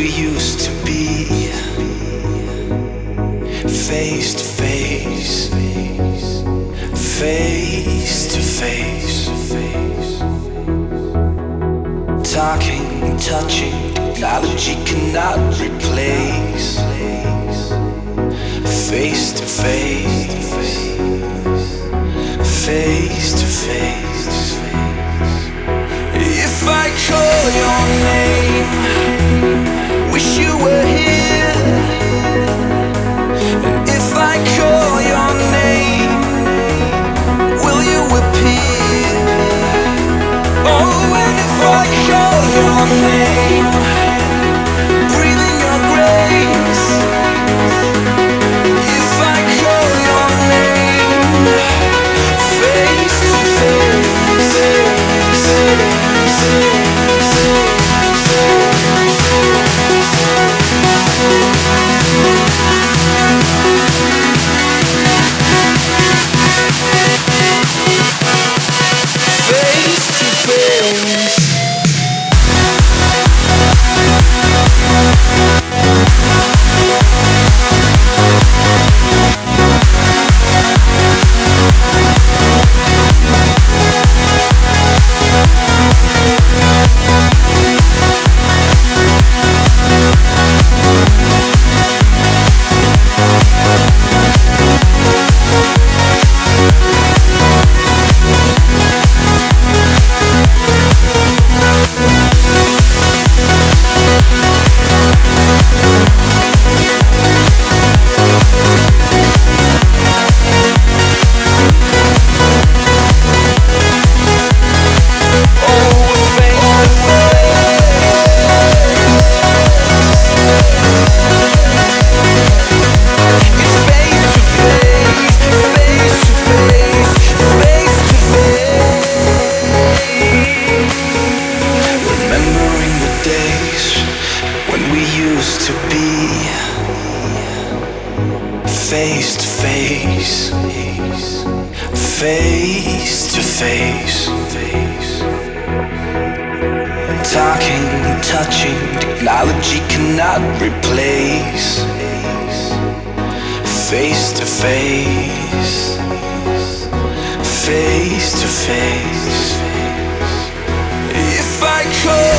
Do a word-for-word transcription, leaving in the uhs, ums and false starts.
we used to be, face to face, face to face, talking, touching, technology cannot replace, face to face, face to face. If I call your name, wish you were here. And if I call your name, will you appear? Oh, and if I call your name, breathe in your grace. If I call your name, face to face. Face to face, face to face, talking, touching, technology cannot replace, face to face, face to face. If I could